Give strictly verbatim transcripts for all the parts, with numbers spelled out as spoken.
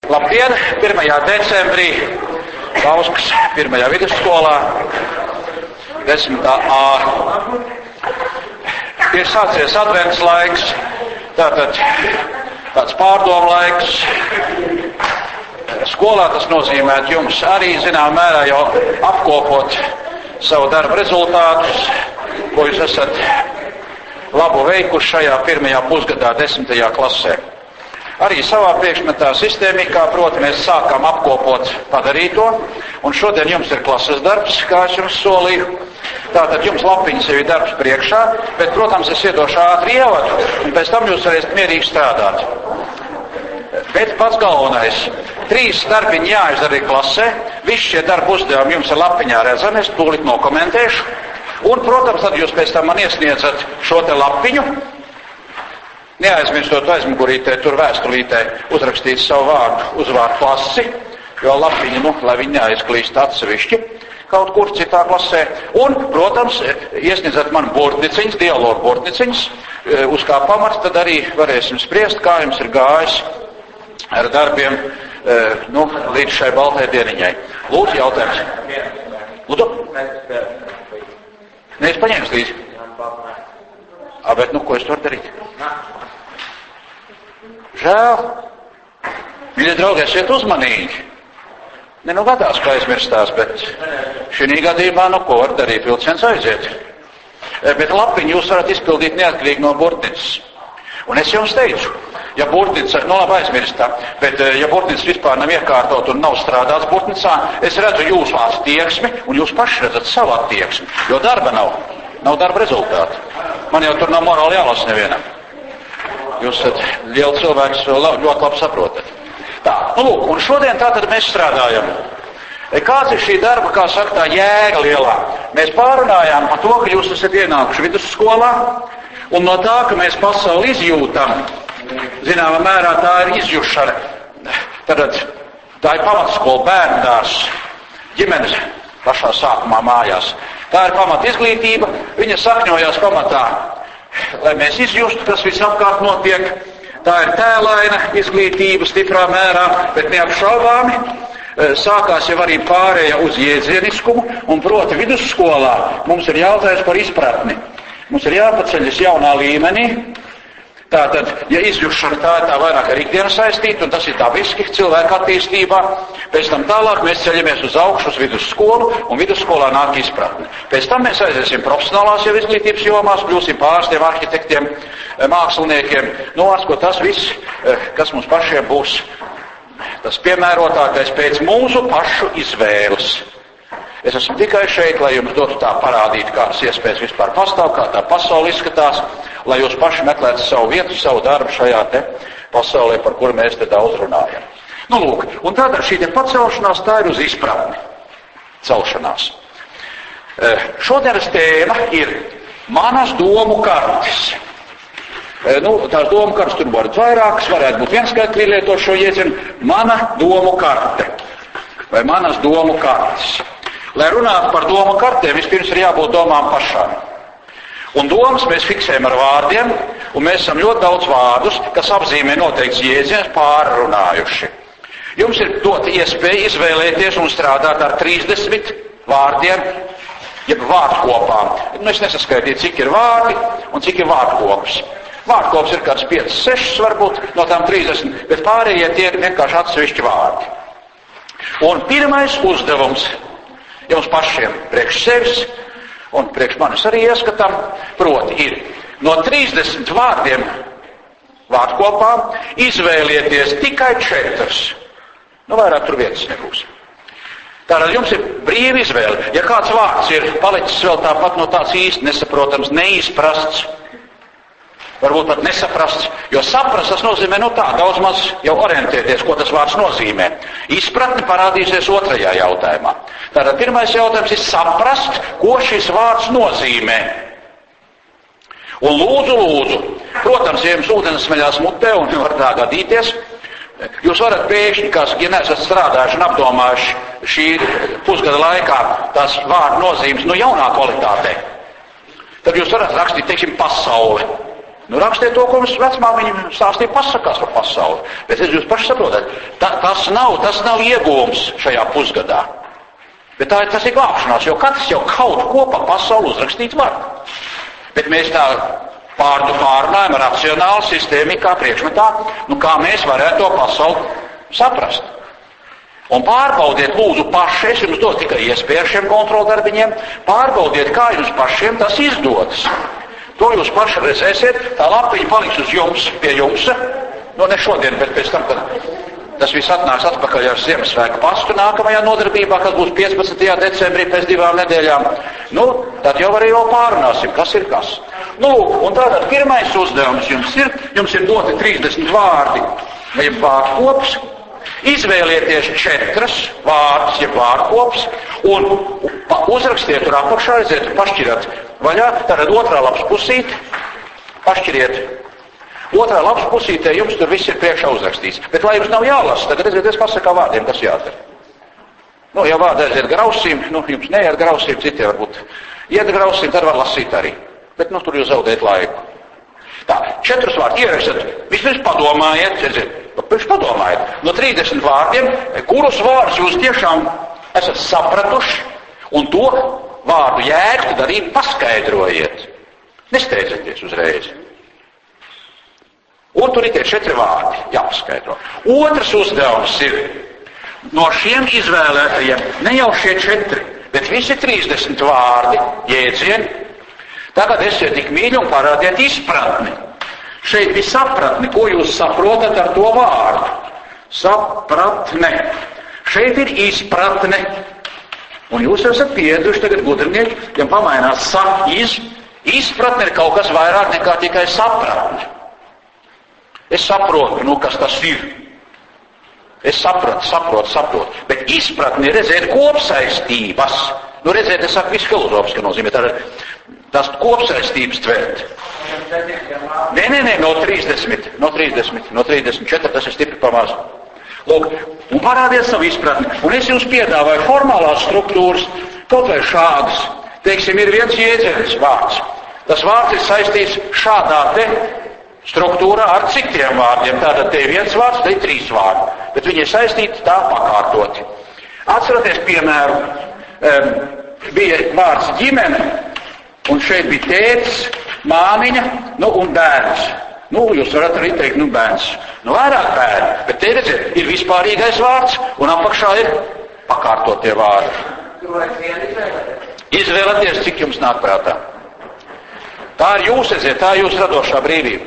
Labdien! pirmajā decembrī Bauskas pirmajā vidusskolā, desmitā A. Ir sācies advents laiks, tātad tāds pārdomu laiks. Skolā tas nozīmē jums arī, zinām, mērā jau apkopot savu darbu rezultātus, ko jūs esat labu veikuši šajā pirmajā pusgadā, desmitajā klasē. Arī savā priekšmetā sistēmikā, proti, mēs sākām apkopot padarīto, un šodien jums ir klases darbs, kā es jums solīju. Tātad jums lapiņas jau ir darbs priekšā, bet, protams, es iedošu ātri ievadu, un pēc tam jūs varēsiet mierīgi strādāt. Bet pats galvenais, trīs darbiņi jāizdara klasē, visi šie darbu uzdevumi jums ir lapiņā redzami, es tūlīt nokomentēšu, un, protams, tad jūs pēc tam man iesniedzat šo te lapiņu, neaizmirstot aizmugurītē, tur vēstulītē uzrakstīt savu vārdu, uzvārdu klasi, jo lapiņi, nu, lai viņi neaizklīst atsevišķi kaut kur citā klasē. Un, protams, iesniedzat man burtniciņas, dialogu burtniciņas, uz kā pamats, tad arī varēsim spriest, kā jums ir gājis ar darbiem, nu, līdz šai baltai dieniņai. Lūdzu, jautājums. Lūdzu? Nē, es paņēmu līdzi. A, bet, nu, ko es varu darīt? Žēl. Mīļie draugi, esiet uzmanīgi. Ne, nu, gadās, kā aizmirstās, bet šī gadījumā, nu, ko var darīt? Vilciens aiziet. Bet lapiņu jūs varat izpildīt neatkarīgi no burtnices. Un es jums teicu, ja burtnica, nu, labi aizmirstā, bet ja burtnica vispār nav iekārtot un nav strādāts burtnicā, es redzu jūsu attieksmi, un jūs paši redzat savu attieksmi, jo darba nav. Nav darba rezultāti. Man jau tur nav morāli jālasa nevienam. Jūs esat liela cilvēks, ļoti labi saprotat. Tā, nu lūk, un šodien tātad mēs strādājam. Kāds ir šī darba, kā saka, tā jēga lielā? Mēs pārunājām par to, ka jūs esat ienākuši vidusskolā, un no tā, ka mēs pasauli izjūtam, zināmā mērā tā ir izjušana. Tātad tā ir pamatskola, bērndārs, ģimenes pašā sākumā mājās. Tā ir pamata izglītība, viņa sakņojās pamatā, lai mēs izjustu, kas visapkārt notiek. Tā ir tēlaina izglītība stiprā mērā, bet neapšaubāmi sākās jau arī pārēja uz jēdzieniskumu, un proti vidusskolā mums ir jautājums par izpratni. Mums ir jāpaceļas jaunā līmenī. Tātad, ja izjušana tā ir tā vairāk ar ikdienu saistīta, un tas ir dabiski cilvēka attīstībā, pēc tam tālāk mēs ceļamies uz augšu, uz vidusskolu, un vidusskolā nāk izpratne. Pēc tam mēs aiziesim profesionālās jau izglītības jomās, kļūsim pārstiem, arhitektiem, māksliniekiem, nu, ko tas viss, kas mums pašiem būs tas piemērotākais pēc mūsu pašu izvēles. Es esmu tikai šeit, lai jums dotu tā parādīt, kādas iespējas vispār pastāv, kā tā pasaule izskatās, lai jūs paši meklētu savu vietu, savu darbu šajā te pasaulē, par kuru mēs te daudz runājam. Nu, lūk, un tādā šī te pacelšanās, tā ir uz izpratni. Celšanās. E, šodienas tēma ir manas domu kartes. E, nu, tās domu kartes tur var vairākas, varētu būt viens skaitļi lietot šo jēdzienu, mana domu karte. Vai manas domu kartes. Lai runātu par domu kartēm, vispirms ir jābūt domām pašām. Un domas mēs fiksējam ar vārdiem, un mēs esam ļoti daudz vārdus, kas apzīmē noteikts jēdziens pārrunājuši. Jums ir dota iespēja izvēlēties un strādāt ar trīsdesmit vārdiem, jeb vārdkopām. Nu, es nesaskaitīju, cik ir vārdi un cik ir vārdkops. Vārdkops ir kāds pieci, seši varbūt no tām trīsdesmit, bet pārējie tie ir vienkārši atsevišķi vārdi. Un pirmais uzdevums jums pašiem priekš sevis un priekš manis arī ieskatām, proti ir no trīsdesmit vārdiem vārdkopām izvēlieties tikai četras. Nu, vairāk tur vietas nebūs. Tātad jums ir brīva izvēle. Ja kāds vārds ir palicis vēl tāpat no tāds īsti nesaprotams, neizprasts, varbūt pat nesaprasts, jo saprast tas nozīmē, nu tā, daudz maz jau orientēties, ko tas vārds nozīmē. Izpratni parādīsies otrajā jautājumā. Tātad pirmais jautājums ir saprast, ko šis vārds nozīmē. Un lūdzu, lūdzu, protams, ja jums ūdens smeļās mutē un var tā gadīties, jūs varat pēkšņi, kas, ja neesat strādājuši un apdomājuši šī pusgada laikā tās vārdu nozīmes, nu jaunā kvalitātē, tad jūs varat rakstīt, teiksim, pasauli. Nu, rakstiet to, ko mums vecmāmiņa stāstīja pasakās par pasauli. Bet es jūs paši saprotat, tā, tas nav, tas nav iegūms šajā pusgadā. Bet tā, tas ir glābšanās, jo katrs jau kaut ko pa pasauli uzrakstīt var. Bet mēs tā pārdu pārunājam racionāli, sistēmikā priekšmetā, nu kā mēs varētu to pasauli saprast. Un pārbaudiet lūdzu paši, es jums dotu tikai iespēju šiem kontroldarbiņiem, pārbaudiet, kā jums pašiem tas izdodas. To jūs paši redzēsiet, tā lapiņa paliks uz jums, pie jums, nu ne šodien, bet pēc tam, kad tas viss atnāks atpakaļ ar Ziemassvētku pastu nākamajā nodarbībā, kas būs piecpadsmitajā decembrī pēc divām nedēļām. Nu, tad jau arī jau pārunāsim, kas ir kas. Nu, un tātad pirmais uzdevums jums ir, jums ir doti trīsdesmit vārdi, vai vārdkops. Izvēlieties četras vārdus, jeb vārdkops, un uzrakstiet tur apakšā, redziet, pašķirat vaļā, tātad otrā lapas pusīte, pašķiriet. Otrā lapas pusītē jums tur viss ir priekšā uzrakstīts. Bet lai jums nav jālasa, tagad redziet, es pasakā vārdiem, kas jādara. Nu, ja vārdi aiziet grausīm, nu, jums neiet grausīm, citi varbūt iet grausīm, tad var lasīt arī. Bet, nu, tur jūs zaudēt laiku. Tā, četrus vārdus ierakstat, vispirms padomājiet, redziet, pirms padomājiet, no trīsdesmit vārdiem, kurus vārdus jūs tiešām esat sapratuši, un to vārdu jēgu tad arī paskaidrojiet. Nesteidzieties uzreiz. Un tur ir tie četri vārdi jāpaskaidro. Otrs uzdevums ir no šiem izvēlētajiem, ne jau šie četri, bet visi trīsdesmit vārdi, jēdzieni. Tagad esiet tik mīļi un parādiet izpratni. Šeit bija sapratni, ko jūs saprotat ar to vārdu. Sapratne. Šeit ir izpratne. Un jūs esat pieraduši tagad gudrinieki, ja pamainās sa, iz, izpratne ir kaut kas vairāk nekā tikai sapratne. Es saprotu, nu, kas tas ir. Es sapratu, saprotu, saprotu. Bet izpratni ir redzēt kopsaistības. Nu, redzēt, es saku, visu filozofiski nozīmē. Tā, tās kopsaistības tvert. Nē, nē, nē, no trīsdesmit, no trīsdesmit, no trīsdesmit četri, tas ir stipri pamaz. Lūk, un parādiet savu izpratni. Un es jums piedāvāju formālās struktūras, kaut vai šādas. Teiksim, ir viens jēdziens vārds. Tas vārds ir saistīts šādā te struktūrā ar citiem vārdiem. Tātad te ir viens vārds, te ir trīs vārdi. Bet viņi ir saistīti tā pakārtoti. Atceraties piemēru, um, bija vārds ģimene, un šeit bija tētis, māmiņa, nu un bērns. Nu, jūs varat arī teikt, nu bērns. Nu, vairāk bērni, bet te redziet, ir vispārīgais vārds, un apakšā ir pakārtotie vārdi. Izvēlaties, cik jums nāk prātā. Tā ir jūs, redziet, tā ir jūs radošā brīvība.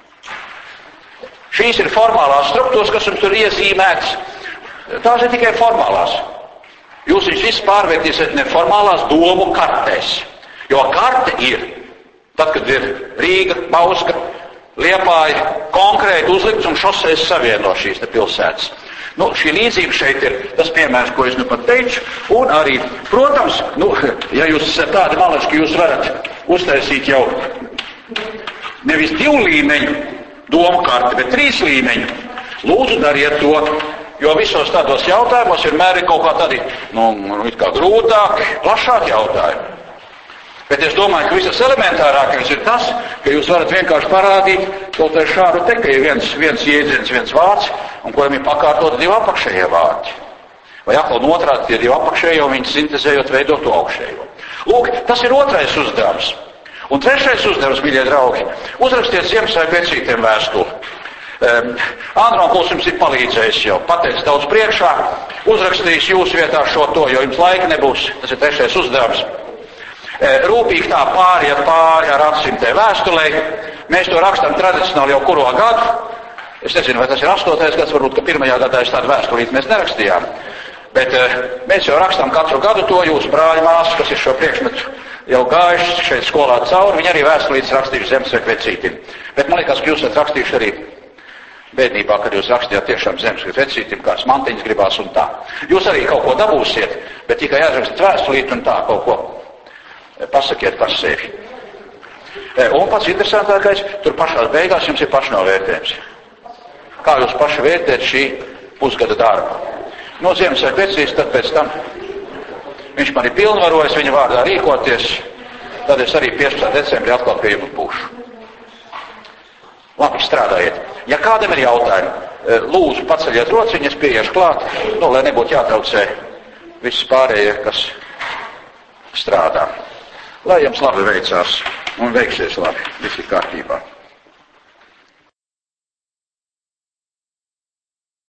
Šīs ir formālās struktūras, kas jums tur iezīmētas. Tās ir tikai formālās. Jūs viņus visus pārvērtīsiet neformālās domu kartēs. Jo karte ir, tad, kad ir Rīga, Bauska, Liepāja, konkrēti uzlikts un šoseis savieno šīs te pilsētas. Nu, šī līdzība šeit ir tas piemērs, ko es nu pat teicu, un arī, protams, nu, ja jūs esat tādi malači, ka jūs varat uztaisīt jau nevis divu līmeņu domu karti, bet trīs līmeņu, lūdzu dariet to, jo visos tādos jautājumos vienmēr ir kaut kā tādi, nu, it kā grūtāki, plašāki jautājumi. Bet es domāju, ka visas elementārākais ir tas, ka jūs varat vienkārši parādīt kaut vai šādu te, ka ir viens, viens jēdziens, viens vārds, un kuram ir pakārtot divi apakšējie vārdi. Vai atkal un otrādi tie divi apakšējie, un viņi sintezējot veidot to augšējo. Lūk, tas ir otrais uzdevums. Un trešais uzdevums, mīļie draugi, uzrakstiet Ziemassvētku vecītiem vēstuli. Um, Andronkuls jums ir palīdzējis jau, pateicis daudz priekšā, uzrakstījis jūsu vietā šo to, jo jums laika nebūs. Tas ir trešais uzdevums. Rūpīgi tā pāriet pāri ar atsimtē vēstulē. Mēs to rakstam tradicionāli jau kuro gadu. Es nezinu, vai tas ir astotais gads, varbūt, ka pirmajā gadā es tādu vēstulīti mēs nerakstījām. Bet mēs jau rakstam katru gadu to, jūsu brāļi māsas, kas ir šo priekšmetu jau gājuši šeit skolā cauri, viņi arī vēstulītes rakstījuši Ziemassvētku vecītim. Bet man liekas, ka jūs esat rakstījuši arī bēdnībā, kad jūs rakstījāt tiešām Ziemassvētku vecītim, kāds mantiņas gribās un tā. Jūs arī kaut ko dabūsiet, bet tikai jārakstīt vēstulīti un tā kaut ko. Pasakiet par sevi. Un pats interesantākais, tur pašās beigās jums ir pašnovērtējums. Kā jūs paši vērtēt šī pusgada darbu? No Ziemassvētku vecīs, tad pēc tam viņš man ir pilnvarojis viņa vārdā rīkoties, tad es arī piecpadsmitā decembrī atkal pie jums būšu. Labi, strādājiet. Ja kādam ir jautājumi, lūdzu paceļiet rociņas, pieiešu klāt, nu, lai nebūtu jātraucē viss pārējie, kas strādā. Lai jums labi veicās un veiksies labi, viss ir kārtībā.